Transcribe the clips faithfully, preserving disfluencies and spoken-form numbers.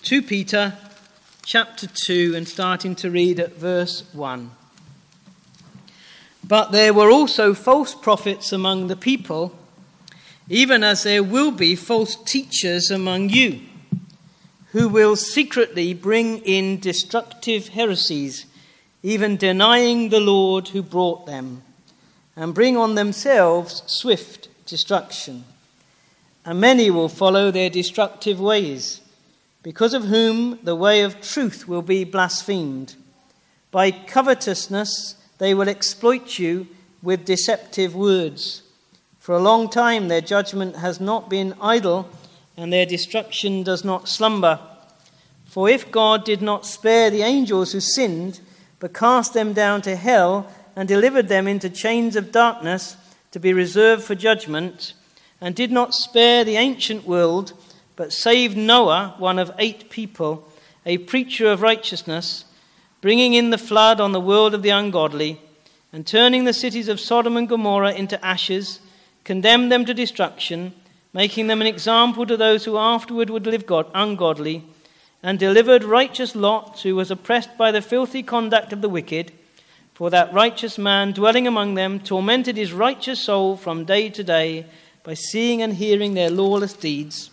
Second Peter chapter two, and starting to read at verse one. But there were also false prophets among the people, even as there will be false teachers among you, who will secretly bring in destructive heresies, even denying the Lord who brought them, and bring on themselves swift destruction. And many will follow their destructive ways, because of whom the way of truth will be blasphemed. By covetousness they will exploit you with deceptive words. For a long time their judgment has not been idle, and their destruction does not slumber. For if God did not spare the angels who sinned, but cast them down to hell and delivered them into chains of darkness to be reserved for judgment, and did not spare the ancient world, but saved Noah, one of eight people, a preacher of righteousness, bringing in the flood on the world of the ungodly, and turning the cities of Sodom and Gomorrah into ashes, condemned them to destruction, making them an example to those who afterward would live God, ungodly, and delivered righteous Lot, who was oppressed by the filthy conduct of the wicked, for that righteous man dwelling among them tormented his righteous soul from day to day by seeing and hearing their lawless deeds.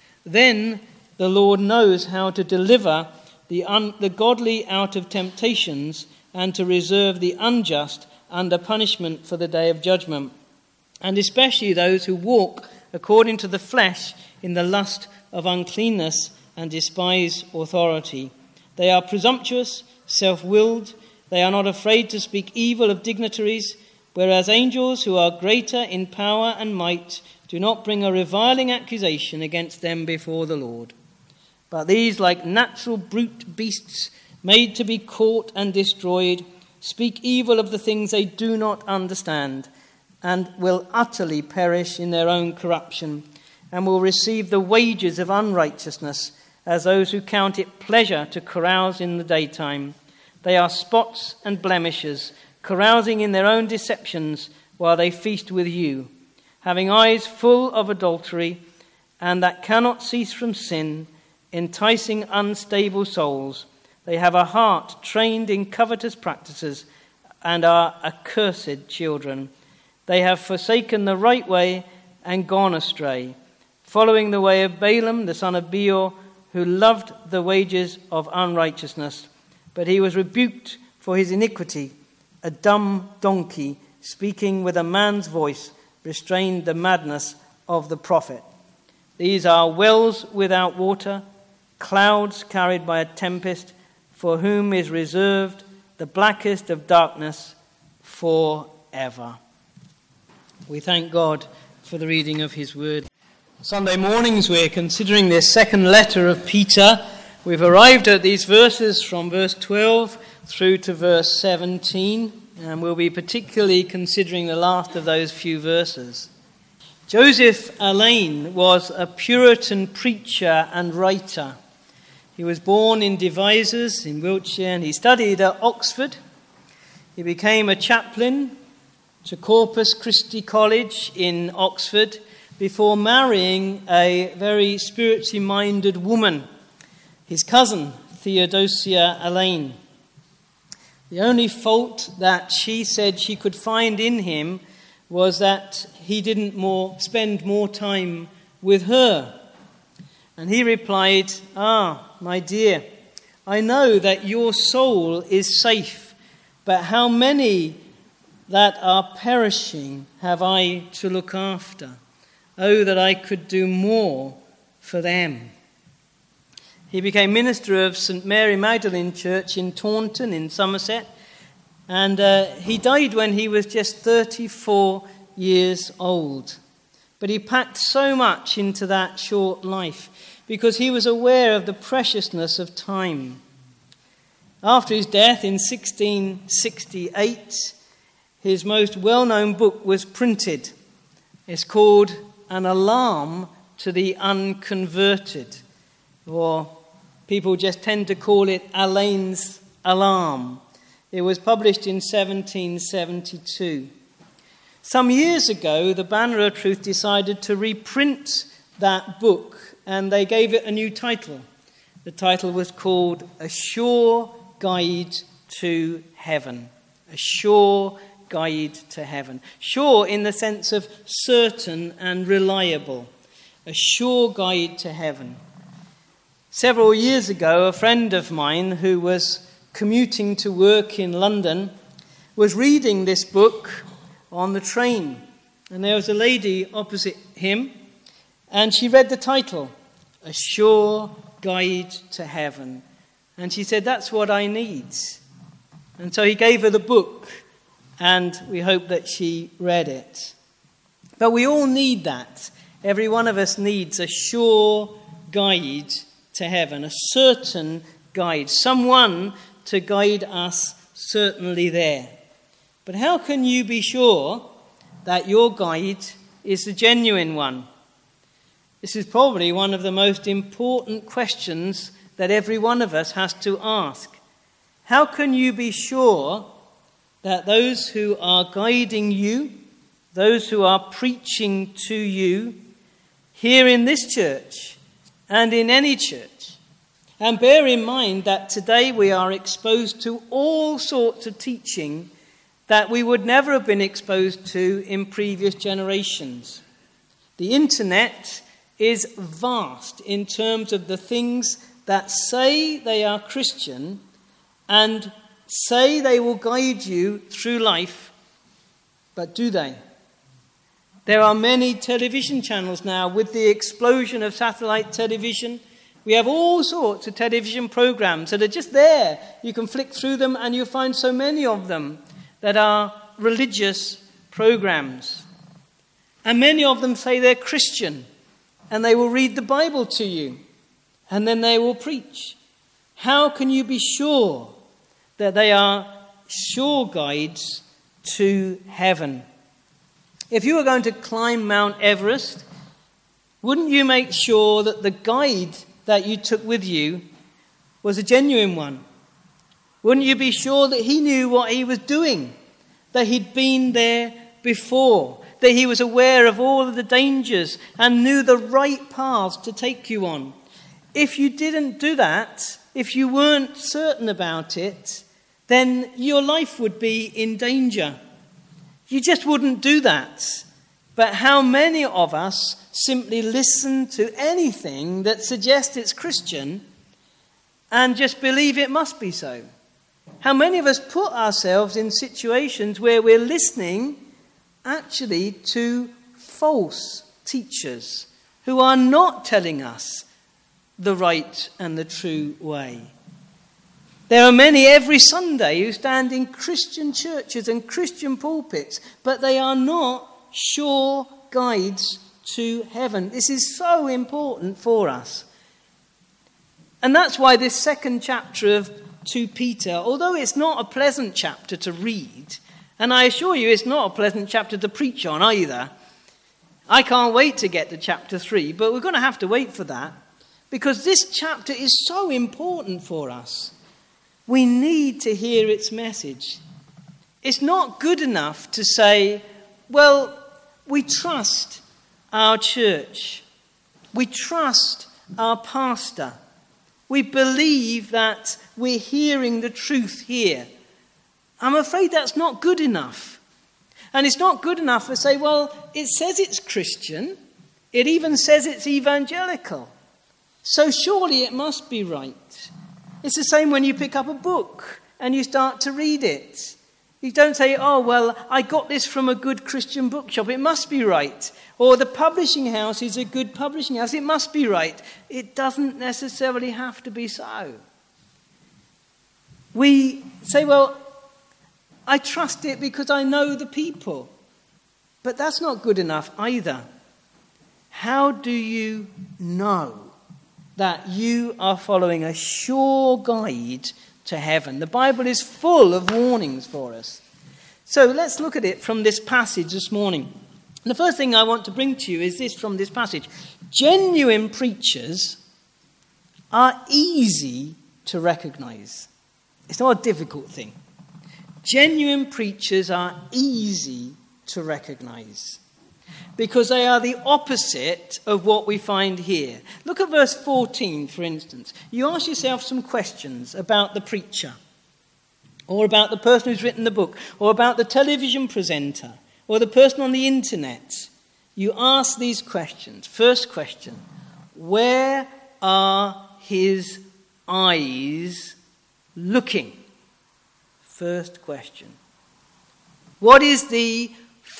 Then the Lord knows how to deliver the, un- the godly out of temptations, and to reserve the unjust under punishment for the day of judgment, and especially those who walk according to the flesh in the lust of uncleanness and despise authority. They are presumptuous, self-willed. They are not afraid to speak evil of dignitaries, whereas angels who are greater in power and might do not bring a reviling accusation against them before the Lord. But these, like natural brute beasts made to be caught and destroyed, speak evil of the things they do not understand, and will utterly perish in their own corruption, and will receive the wages of unrighteousness, as those who count it pleasure to carouse in the daytime. They are spots and blemishes, carousing in their own deceptions while they feast with you, having eyes full of adultery, and that cannot cease from sin, enticing unstable souls. They have a heart trained in covetous practices, and are accursed children. They have forsaken the right way and gone astray, following the way of Balaam, the son of Beor, who loved the wages of unrighteousness. But he was rebuked for his iniquity. A dumb donkey, speaking with a man's voice, restrained the madness of the prophet. These are wells without water, clouds carried by a tempest, for whom is reserved the blackest of darkness forever. We thank God for the reading of his word. Sunday mornings we're considering this second letter of Peter. We've arrived at these verses from verse twelve through to verse seventeen. And we'll be particularly considering the last of those few verses. Joseph Alleine was a Puritan preacher and writer. He was born in Devizes in Wiltshire, and he studied at Oxford. He became a chaplain to Corpus Christi College in Oxford before marrying a very spiritually minded woman, his cousin, Theodosia Alleine. The only fault that she said she could find in him was that he didn't more spend more time with her. And he replied, "Ah, my dear, I know that your soul is safe, but how many that are perishing have I to look after? Oh, that I could do more for them." He became minister of Saint Mary Magdalene Church in Taunton in Somerset, and uh, he died when he was just thirty-four years old. But he packed so much into that short life because he was aware of the preciousness of time. After his death in sixteen sixty-eight, his most well-known book was printed. It's called An Alarm to the Unconverted, or people just tend to call it Alleine's Alarm. It was published in seventeen seventy-two. Some years ago, the Banner of Truth decided to reprint that book, and they gave it a new title. The title was called A Sure Guide to Heaven. A Sure Guide to Heaven. Sure in the sense of certain and reliable. A sure guide to heaven. Several years ago, a friend of mine who was commuting to work in London was reading this book on the train. And there was a lady opposite him, and she read the title, A Sure Guide to Heaven. And she said, that's what I need. And so he gave her the book, and we hope that she read it. But we all need that. Every one of us needs a sure guide to heaven, a certain guide, someone to guide us certainly there. But how can you be sure that your guide is the genuine one? This is probably one of the most important questions that every one of us has to ask. How can you be sure that those who are guiding you, those who are preaching to you, here in this church and in any church? And bear in mind that today we are exposed to all sorts of teaching that we would never have been exposed to in previous generations. The internet is vast in terms of the things that say they are Christian and say they will guide you through life, but do they? There are many television channels now with the explosion of satellite television. We have all sorts of television programs that are just there. You can flick through them and you'll find so many of them that are religious programs. And many of them say they're Christian, and they will read the Bible to you, and then they will preach. How can you be sure that they are sure guides to heaven? If you were going to climb Mount Everest, wouldn't you make sure that the guide that you took with you was a genuine one? Wouldn't you be sure that he knew what he was doing, that he'd been there before, that he was aware of all of the dangers and knew the right paths to take you on? If you didn't do that, if you weren't certain about it, then your life would be in danger. You just wouldn't do that. But how many of us simply listen to anything that suggests it's Christian and just believe it must be so? How many of us put ourselves in situations where we're listening actually to false teachers who are not telling us the right and the true way? There are many every Sunday who stand in Christian churches and Christian pulpits, but they are not sure guides to heaven. This is so important for us. And that's why this second chapter of Second Peter, although it's not a pleasant chapter to read, and I assure you it's not a pleasant chapter to preach on either. I can't wait to get to chapter three, but we're going to have to wait for that, because this chapter is so important for us. We need to hear its message. It's not good enough to say, well, we trust our church. We trust our pastor. We believe that we're hearing the truth here. I'm afraid that's not good enough. And it's not good enough to say, well, it says it's Christian. It even says it's evangelical. So surely it must be right. It's the same when you pick up a book and you start to read it. You don't say, oh, well, I got this from a good Christian bookshop. It must be right. Or the publishing house is a good publishing house. It must be right. It doesn't necessarily have to be so. We say, well, I trust it because I know the people. But that's not good enough either. How do you know that you are following a sure guide to heaven? The Bible is full of warnings for us. So let's look at it from this passage this morning. The first thing I want to bring to you is this from this passage. Genuine preachers are easy to recognize. It's not a difficult thing. Genuine preachers are easy to recognize. because they are the opposite of what we find here. Look at verse fourteen, for instance. You ask yourself some questions about the preacher, or about the person who's written the book, or about the television presenter, or the person on the internet. You ask these questions. First question, where are his eyes looking? First question. What is the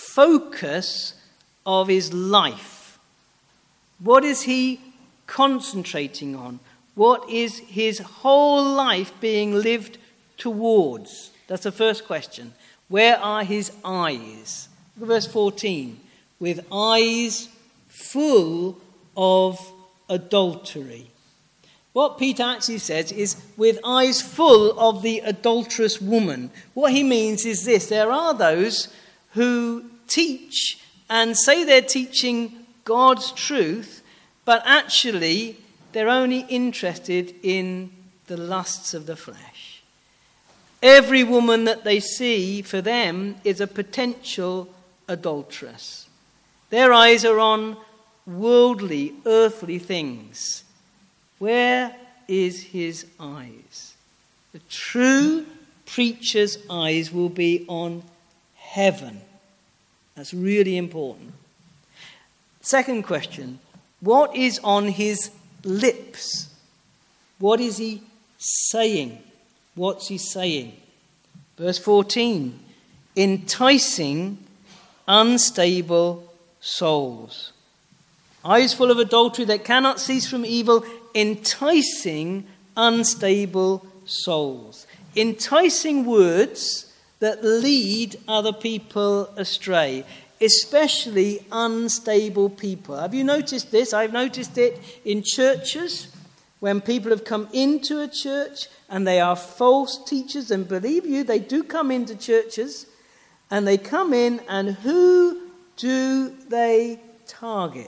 focus of his life? What is he concentrating on? What is his whole life being lived towards? That's the first question. Where are his eyes? Look at verse fourteen. With eyes full of adultery. What Peter actually says is with eyes full of the adulterous woman. What he means is this: there are those who teach and say they're teaching God's truth, but actually they're only interested in the lusts of the flesh. Every woman that they see for them is a potential adulteress. Their eyes are on worldly, earthly things. Where is his eyes? The true preacher's eyes will be on heaven. That's really important. Second question, what is on his lips? What is he saying? What's he saying? Verse fourteen, enticing unstable souls. Eyes full of adultery that cannot cease from evil, enticing unstable souls. Enticing words that lead other people astray, especially unstable people. Have you noticed this? I've noticed it in churches when people have come into a church and they are false teachers, and believe you, they do come into churches, and they come in, and who do they target?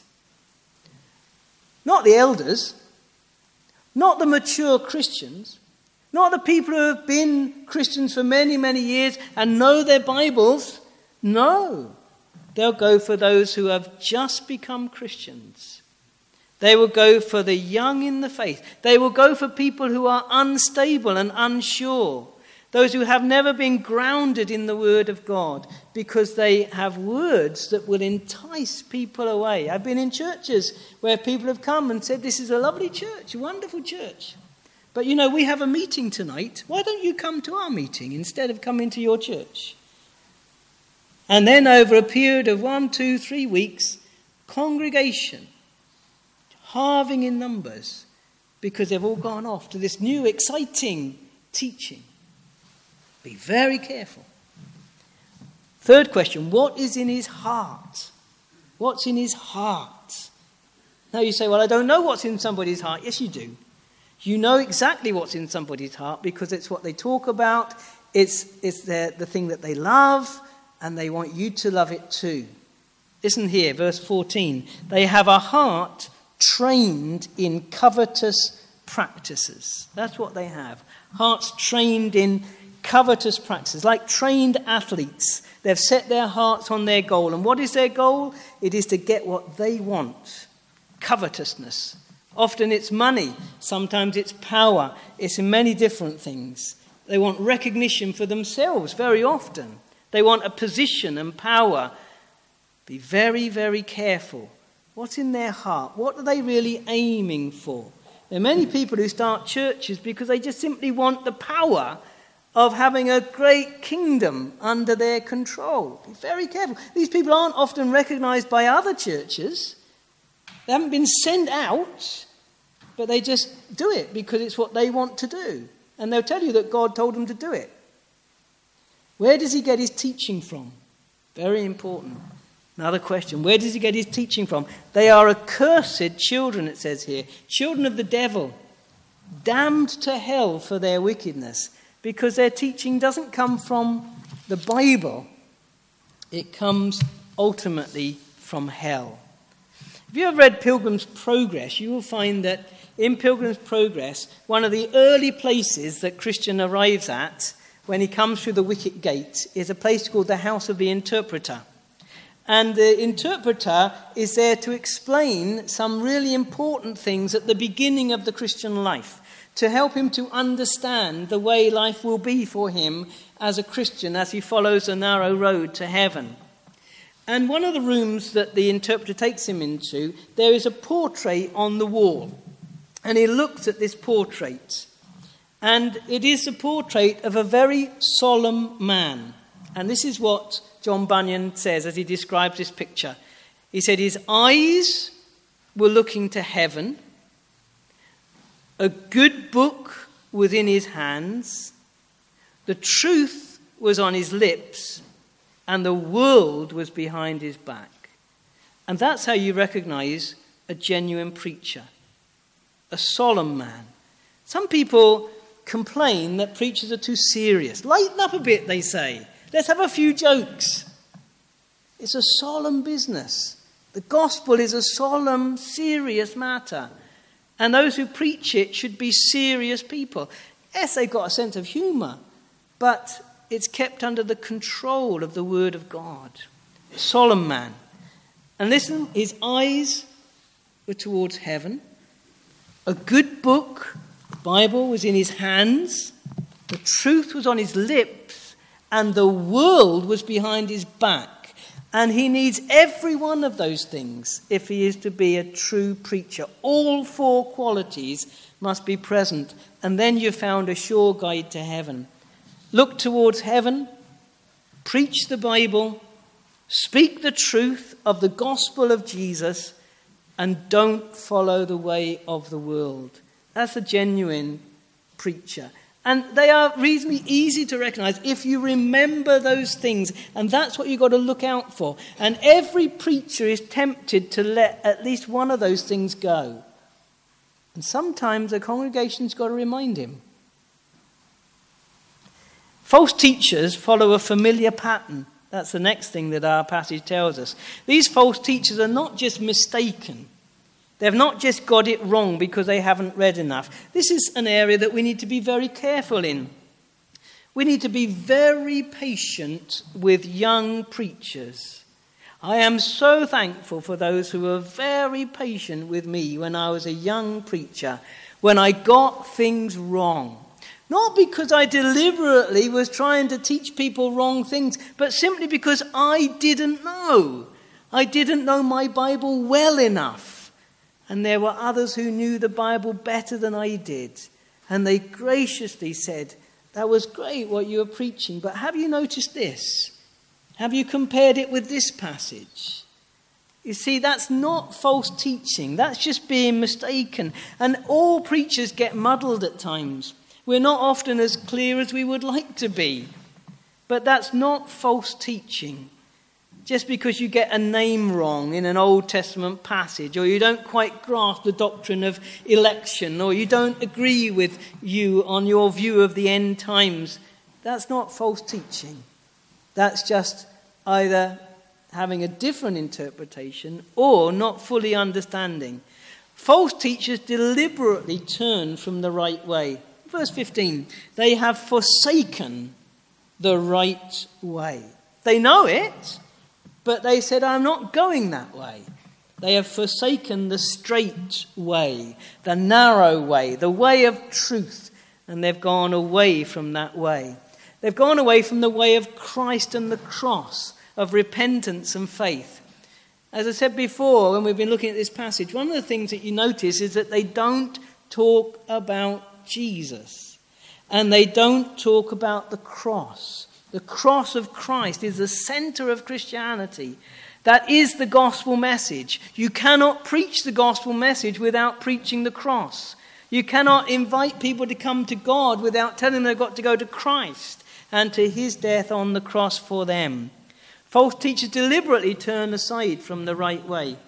Not the elders, not the mature Christians, not the people who have been Christians for many, many years and know their Bibles. No, they'll go for those who have just become Christians. They will go for the young in the faith. They will go for people who are unstable and unsure. Those who have never been grounded in the Word of God, because they have words that will entice people away. I've been in churches where people have come and said, this is a lovely church, a wonderful church. But you know, we have a meeting tonight. Why don't you come to our meeting instead of coming to your church? And then over a period of one, two, three weeks, congregation, halving in numbers, because they've all gone off to this new exciting teaching. Be very careful. Third question, what is in his heart? What's in his heart? Now you say, well, I don't know what's in somebody's heart. Yes, you do. You know exactly what's in somebody's heart because it's what they talk about. It's, it's the, the thing that they love, and they want you to love it too. Listen here, verse fourteen. They have a heart trained in covetous practices. That's what they have. Hearts trained in covetous practices, like trained athletes. They've set their hearts on their goal. And what is their goal? It is to get what they want. Covetousness. Often it's money. Sometimes it's power. It's in many different things. They want recognition for themselves very often. They want a position and power. Be very, very careful. What's in their heart? What are they really aiming for? There are many people who start churches because they just simply want the power of having a great kingdom under their control. Be very careful. These people aren't often recognized by other churches. They haven't been sent out, but they just do it because it's what they want to do. And they'll tell you that God told them to do it. Where does he get his teaching from? Very important. Another question, where does he get his teaching from? They are accursed children, it says here. Children of the devil, damned to hell for their wickedness, because their teaching doesn't come from the Bible. It comes ultimately from hell. If you have read Pilgrim's Progress, you will find that in Pilgrim's Progress, one of the early places that Christian arrives at when he comes through the wicket gate is a place called the House of the Interpreter. And the interpreter is there to explain some really important things at the beginning of the Christian life, to help him to understand the way life will be for him as a Christian as he follows the narrow road to heaven. And one of the rooms that the interpreter takes him into, there is a portrait on the wall. And he looks at this portrait. And it is a portrait of a very solemn man. And this is what John Bunyan says as he describes this picture. He said his eyes were looking to heaven, a good book was in his hands, the truth was on his lips, and the world was behind his back. And that's how you recognize a genuine preacher, a solemn man. Some people complain that preachers are too serious. Lighten up a bit, they say. Let's have a few jokes. It's a solemn business. The gospel is a solemn, serious matter. And those who preach it should be serious people. Yes, they've got a sense of humour, but it's kept under the control of the word of God. A solemn man. And listen, his eyes were towards heaven. A good book, the Bible, was in his hands. The truth was on his lips. And the world was behind his back. And he needs every one of those things if he is to be a true preacher. All four qualities must be present. And then you've found a sure guide to heaven. Look towards heaven. Preach the Bible. Speak the truth of the gospel of Jesus. And don't follow the way of the world. That's a genuine preacher. And they are reasonably easy to recognize if you remember those things. And that's what you've got to look out for. And every preacher is tempted to let at least one of those things go. And sometimes the congregation's got to remind him. False teachers follow a familiar pattern. That's the next thing that our passage tells us. These false teachers are not just mistaken. They've not just got it wrong because they haven't read enough. This is an area that we need to be very careful in. We need to be very patient with young preachers. I am so thankful for those who were very patient with me when I was a young preacher, when I got things wrong. Not because I deliberately was trying to teach people wrong things, but simply because I didn't know. I didn't know my Bible well enough. And there were others who knew the Bible better than I did. And they graciously said, that was great what you were preaching, but have you noticed this? Have you compared it with this passage? You see, that's not false teaching. That's just being mistaken. And all preachers get muddled at times. We're not often as clear as we would like to be. But that's not false teaching. Just because you get a name wrong in an Old Testament passage, or you don't quite grasp the doctrine of election, or you don't agree with you on your view of the end times, that's not false teaching. That's just either having a different interpretation or not fully understanding. False teachers deliberately turn from the right way. Verse fifteen, they have forsaken the right way. They know it. But they said, I'm not going that way. They have forsaken the straight way, the narrow way, the way of truth. And they've gone away from that way. They've gone away from the way of Christ and the cross, of repentance and faith. As I said before, when we've been looking at this passage, one of the things that you notice is that they don't talk about Jesus. And they don't talk about the cross. The cross of Christ is the center of Christianity. That is the gospel message. You cannot preach the gospel message without preaching the cross. You cannot invite people to come to God without telling them they've got to go to Christ and to his death on the cross for them. False teachers deliberately turn aside from the right way.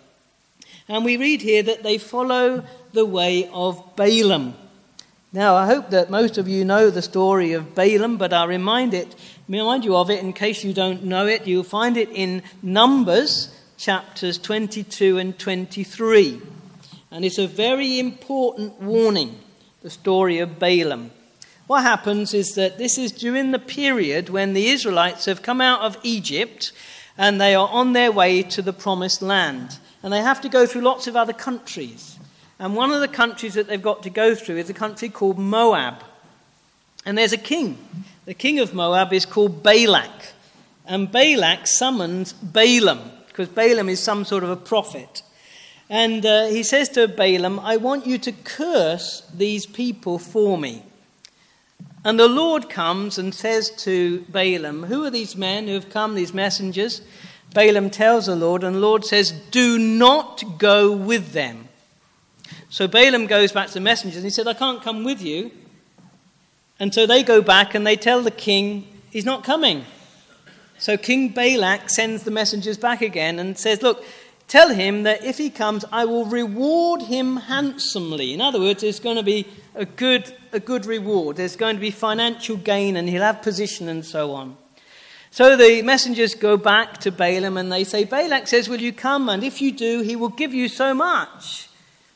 And we read here that they follow the way of Balaam. Now, I hope that most of you know the story of Balaam, but I'll remind it, remind you of it in case you don't know it. You'll find it in Numbers chapters twenty-two and twenty-three. And it's a very important warning, the story of Balaam. What happens is that this is during the period when the Israelites have come out of Egypt, and they are on their way to the promised land. And they have to go through lots of other countries. And one of the countries that they've got to go through is a country called Moab. And there's a king. The king of Moab is called Balak. And Balak summons Balaam, because Balaam is some sort of a prophet. And uh, he says to Balaam, I want you to curse these people for me. And the Lord comes and says to Balaam, who are these men who have come, these messengers? Balaam tells the Lord, and the Lord says, do not go with them. So Balaam goes back to the messengers and he said, I can't come with you. And so they go back and they tell the king he's not coming. So King Balak sends the messengers back again and says, look, tell him that if he comes, I will reward him handsomely. In other words, there's going to be a good, a good reward. There's going to be financial gain and he'll have position and so on. So the messengers go back to Balaam and they say, Balak says, will you come? And if you do, he will give you so much.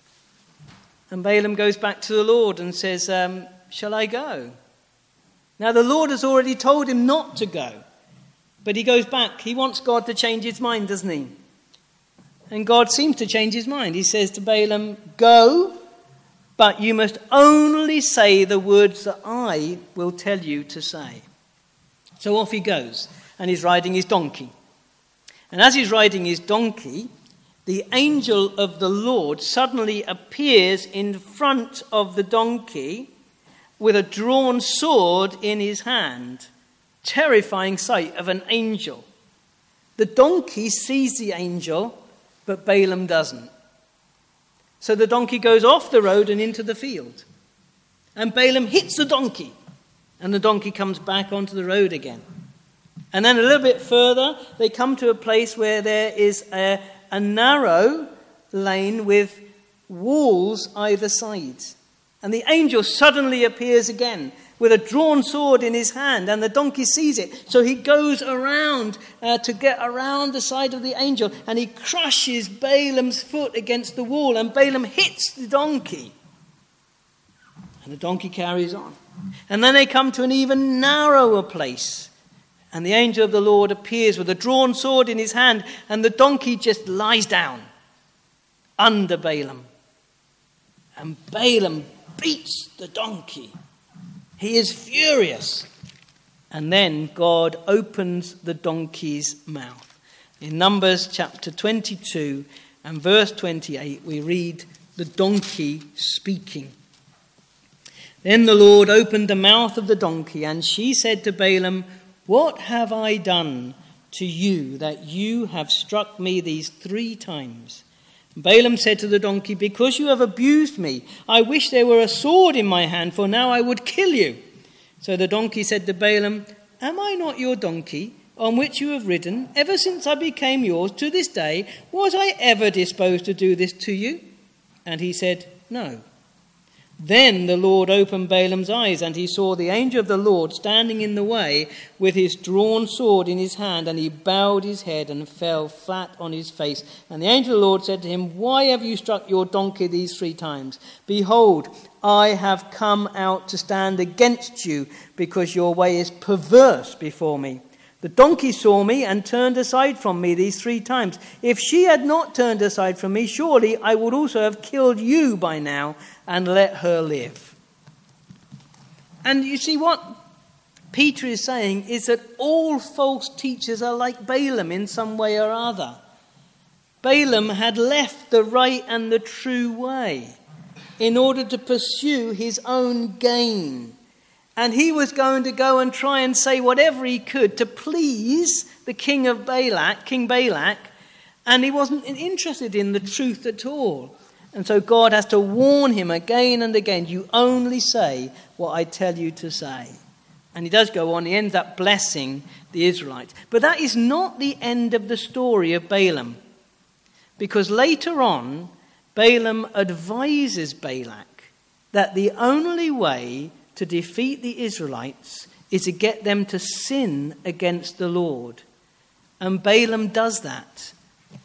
And Balaam goes back to the Lord and says, um, shall I go? Now the Lord has already told him not to go. But he goes back. He wants God to change his mind, doesn't he? And God seems to change his mind. He says to Balaam, go, but you must only say the words that I will tell you to say. So off he goes, and he's riding his donkey. And as he's riding his donkey, the angel of the Lord suddenly appears in front of the donkey with a drawn sword in his hand. Terrifying sight of an angel. The donkey sees the angel, but Balaam doesn't. So the donkey goes off the road and into the field. And Balaam hits the donkey. And the donkey comes back onto the road again. And then a little bit further, they come to a place where there is a, a narrow lane with walls either side. And the angel suddenly appears again with a drawn sword in his hand, and the donkey sees it. So he goes around uh, to get around the side of the angel, and he crushes Balaam's foot against the wall, and Balaam hits the donkey. And the donkey carries on. And then they come to an even narrower place, and the angel of the Lord appears with a drawn sword in his hand, and the donkey just lies down under Balaam. And Balaam beats the donkey. He is furious. And then God opens the donkey's mouth. In Numbers chapter twenty-two and verse twenty-eight, we read the donkey speaking. Then the Lord opened the mouth of the donkey, and she said to Balaam, what have I done to you that you have struck me these three times? Balaam said to the donkey, because you have abused me, I wish there were a sword in my hand, for now I would kill you. So the donkey said to Balaam, am I not your donkey, on which you have ridden, ever since I became yours to this day? Was I ever disposed to do this to you? And he said, no. Then the Lord opened Balaam's eyes, and he saw the angel of the Lord standing in the way with his drawn sword in his hand, and he bowed his head and fell flat on his face. And the angel of the Lord said to him, why have you struck your donkey these three times? Behold, I have come out to stand against you, because your way is perverse before me. The donkey saw me and turned aside from me these three times. If she had not turned aside from me, surely I would also have killed you by now and let her live. And you see, what Peter is saying is that all false teachers are like Balaam in some way or other. Balaam had left the right and the true way in order to pursue his own gain. And he was going to go and try and say whatever he could to please the king of Balak, King Balak, and he wasn't interested in the truth at all. And so God has to warn him again and again, you only say what I tell you to say. And he does go on, he ends up blessing the Israelites. But that is not the end of the story of Balaam. Because later on, Balaam advises Balak that the only way to defeat the Israelites is to get them to sin against the Lord. And Balaam does that.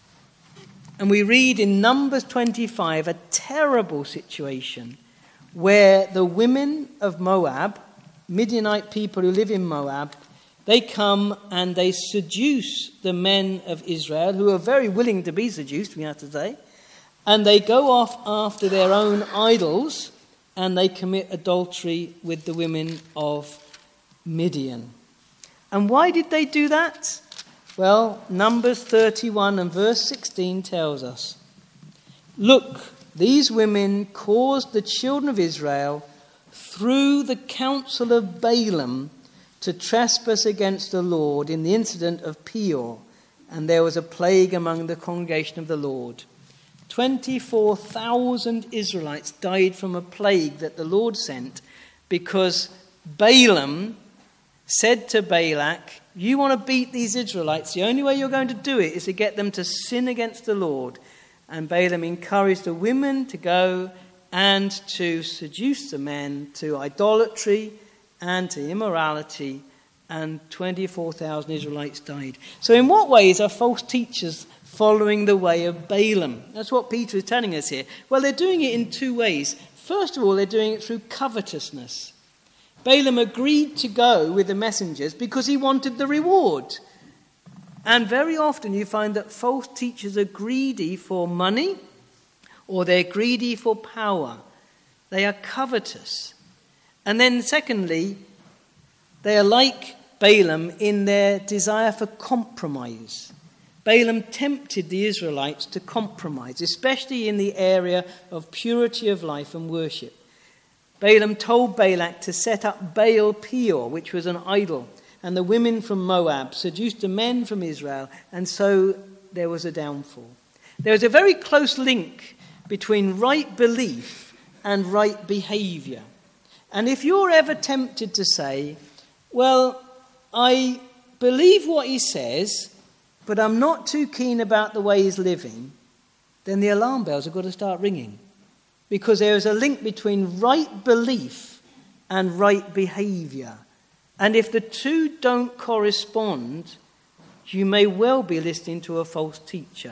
And we read in Numbers twenty-five a terrible situation where the women of Moab, Midianite people who live in Moab, They come and they seduce the men of Israel, who are very willing to be seduced, we have to say. And they go off after their own idols, and they commit adultery with the women of Midian. And why did they do that? Well, Numbers thirty-one and verse sixteen tells us, "Look, these women caused the children of Israel through the counsel of Balaam to trespass against the Lord in the incident of Peor, and there was a plague among the congregation of the Lord." twenty-four thousand Israelites died from a plague that the Lord sent because Balaam said to Balak, "You want to beat these Israelites, the only way you're going to do it is to get them to sin against the Lord." And Balaam encouraged the women to go and to seduce the men to idolatry and to immorality, and twenty-four thousand Israelites died. So in what ways are false teachers following the way of Balaam? That's what Peter is telling us here. Well, they're doing it in two ways. First of all, they're doing it through covetousness. Balaam agreed to go with the messengers because he wanted the reward. And very often you find that false teachers are greedy for money, or they're greedy for power. They are covetous. And then secondly, they are like Balaam in their desire for compromise. Balaam tempted the Israelites to compromise, especially in the area of purity of life and worship. Balaam told Balak to set up Baal Peor, which was an idol, and the women from Moab seduced the men from Israel, and so there was a downfall. There is a very close link between right belief and right behavior. And if you're ever tempted to say, "Well, I believe what he says, but I'm not too keen about the way he's living," then the alarm bells have got to start ringing. Because there is a link between right belief and right behavior. And if the two don't correspond, you may well be listening to a false teacher.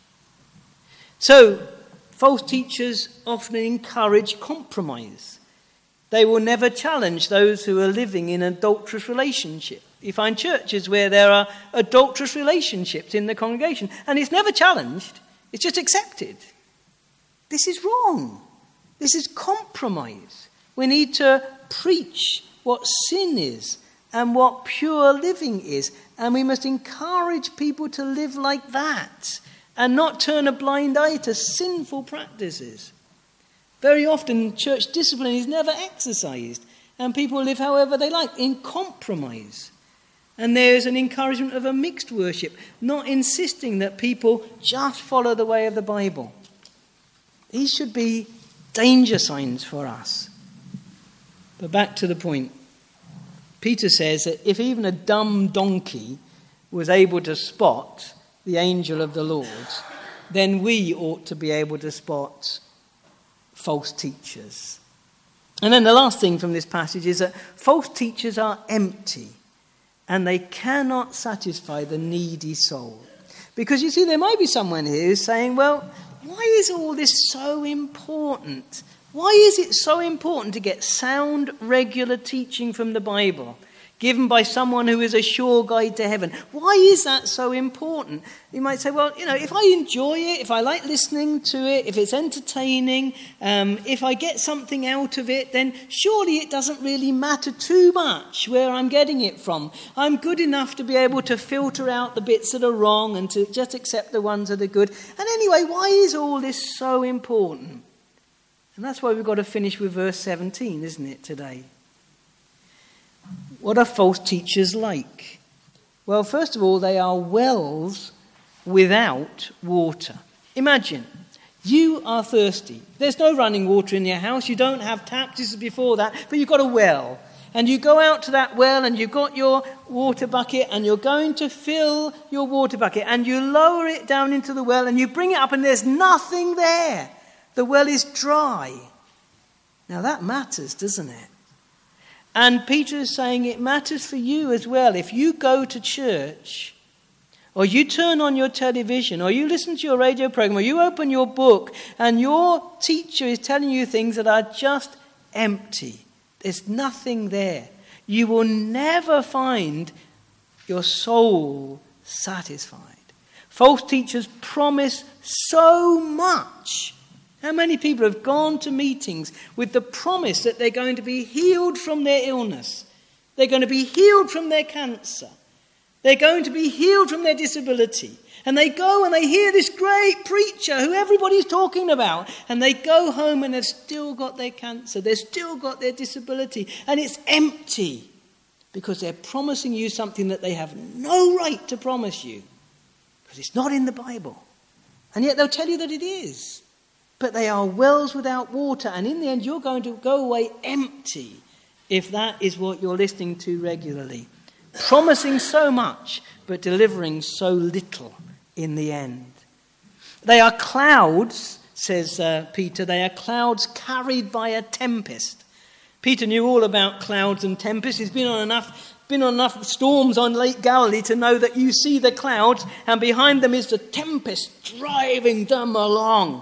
So, false teachers often encourage compromise. They will never challenge those who are living in an adulterous relationship. You find churches where there are adulterous relationships in the congregation, and it's never challenged, it's just accepted. This is wrong. This is compromise. We need to preach what sin is and what pure living is, and we must encourage people to live like that and not turn a blind eye to sinful practices. Very often church discipline is never exercised, and people live however they like in compromise. And there's an encouragement of a mixed worship, not insisting that people just follow the way of the Bible. These should be danger signs for us. But back to the point. Peter says that if even a dumb donkey was able to spot the angel of the Lord, then we ought to be able to spot false teachers. And then the last thing from this passage is that false teachers are empty and they cannot satisfy the needy soul. Because you see, there might be someone here who's saying, well, why is all this so important? Why is it so important to get sound, regular teaching from the Bible, given by someone who is a sure guide to heaven? Why is that so important? You might say, well, you know, if I enjoy it, if I like listening to it, if it's entertaining, um, if I get something out of it, then surely it doesn't really matter too much where I'm getting it from. I'm good enough to be able to filter out the bits that are wrong and to just accept the ones that are good. And anyway, why is all this so important? And that's why we've got to finish with verse seventeen, isn't it, today? What are false teachers like? Well, first of all, they are wells without water. Imagine, you are thirsty. There's no running water in your house. You don't have taps. This is before that. But you've got a well. And you go out to that well and you've got your water bucket and you're going to fill your water bucket. And you lower it down into the well and you bring it up and there's nothing there. The well is dry. Now that matters, doesn't it? And Peter is saying it matters for you as well. If you go to church, or you turn on your television, or you listen to your radio program, or you open your book, and your teacher is telling you things that are just empty. There's nothing there. You will never find your soul satisfied. False teachers promise so much. How many people have gone to meetings with the promise that they're going to be healed from their illness? They're going to be healed from their cancer. They're going to be healed from their disability. And they go and they hear this great preacher who everybody's talking about. And they go home and they've still got their cancer. They've still got their disability. And it's empty because they're promising you something that they have no right to promise you. Because it's not in the Bible. And yet they'll tell you that it is. But they are wells without water. And in the end, you're going to go away empty if that is what you're listening to regularly. Promising so much, but delivering so little in the end. They are clouds, says uh, Peter. They are clouds carried by a tempest. Peter knew all about clouds and tempests. He's been on enough been on enough storms on Lake Galilee to know that you see the clouds and behind them is the tempest driving them along.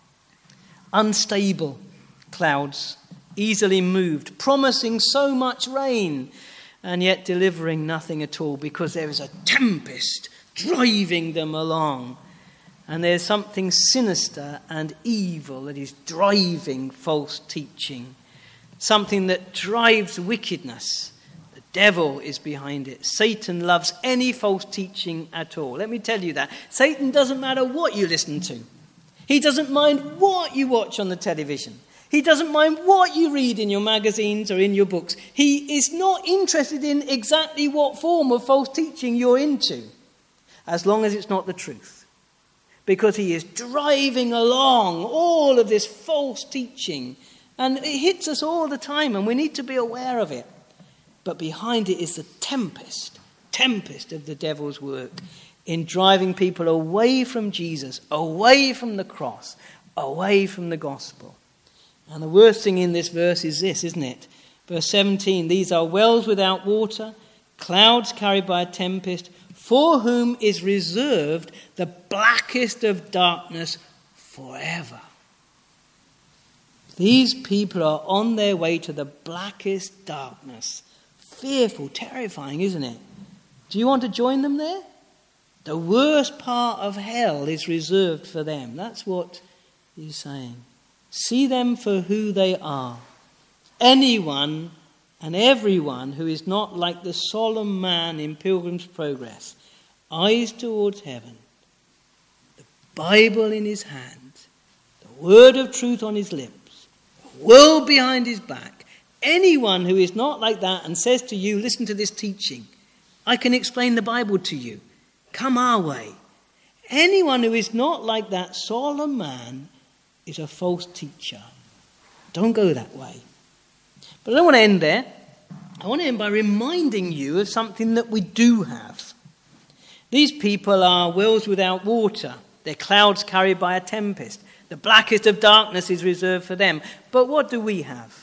Unstable clouds, easily moved, promising so much rain and yet delivering nothing at all because there is a tempest driving them along. And there's something sinister and evil that is driving false teaching. Something that drives wickedness. The devil is behind it. Satan loves any false teaching at all. Let me tell you that. Satan doesn't matter what you listen to. He doesn't mind what you watch on the television. He doesn't mind what you read in your magazines or in your books. He is not interested in exactly what form of false teaching you're into, as long as it's not the truth. Because he is driving along all of this false teaching. And it hits us all the time, and we need to be aware of it. But behind it is the tempest, tempest of the devil's work in driving people away from Jesus, away from the cross, away from the gospel. And the worst thing in this verse is this, isn't it? Verse seventeen, these are wells without water, clouds carried by a tempest, for whom is reserved the blackest of darkness forever. These people are on their way to the blackest darkness. Fearful, terrifying, isn't it? Do you want to join them there? The worst part of hell is reserved for them. That's what he's saying. See them for who they are. Anyone and everyone who is not like the solemn man in Pilgrim's Progress, eyes towards heaven, the Bible in his hand, the word of truth on his lips, the world behind his back. Anyone who is not like that and says to you, listen to this teaching, I can explain the Bible to you, come our way. Anyone who is not like that solemn man is a false teacher. Don't go that way. But I don't want to end there. I want to end by reminding you of something that we do have. These people are wells without water. They're clouds carried by a tempest. The blackest of darkness is reserved for them. But what do we have?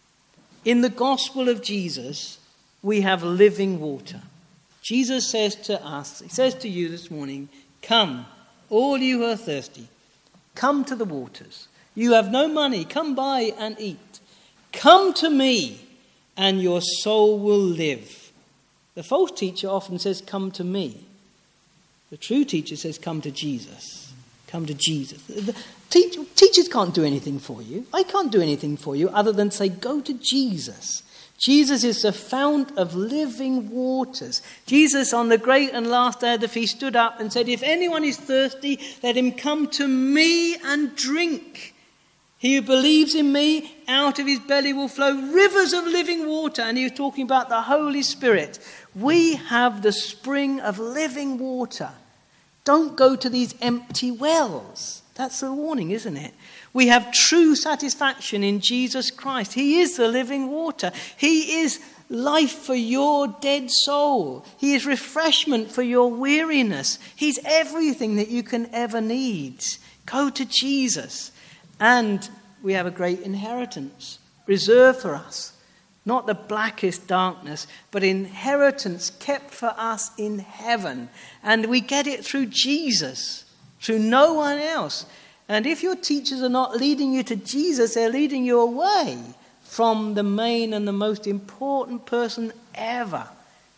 In the gospel of Jesus, we have living water. Jesus says to us, he says to you this morning, come, all you who are thirsty, come to the waters. You have no money, come buy and eat. Come to me, and your soul will live. The false teacher often says, come to me. The true teacher says, come to Jesus. Come to Jesus. The teach, teachers can't do anything for you. I can't do anything for you other than say, go to Jesus. Jesus is the fount of living waters. Jesus on the great and last day of the feast stood up and said, if anyone is thirsty, let him come to me and drink. He who believes in me, out of his belly will flow rivers of living water. And he was talking about the Holy Spirit. We have the spring of living water. Don't go to these empty wells. That's the warning, isn't it? We have true satisfaction in Jesus Christ. He is the living water. He is life for your dead soul. He is refreshment for your weariness. He's everything that you can ever need. Go to Jesus. And we have a great inheritance reserved for us. Not the blackest darkness, but inheritance kept for us in heaven. And we get it through Jesus, through no one else. And if your teachers are not leading you to Jesus, they're leading you away from the main and the most important person ever.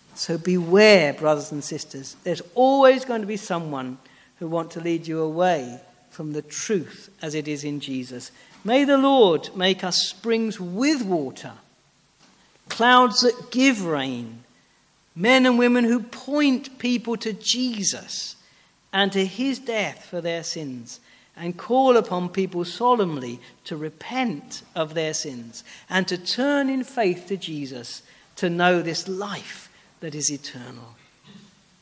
So beware, brothers and sisters. There's always going to be someone who want to lead you away from the truth as it is in Jesus. May the Lord make us springs with water, clouds that give rain, men and women who point people to Jesus and to his death for their sins, and call upon people solemnly to repent of their sins and to turn in faith to Jesus, to know this life that is eternal.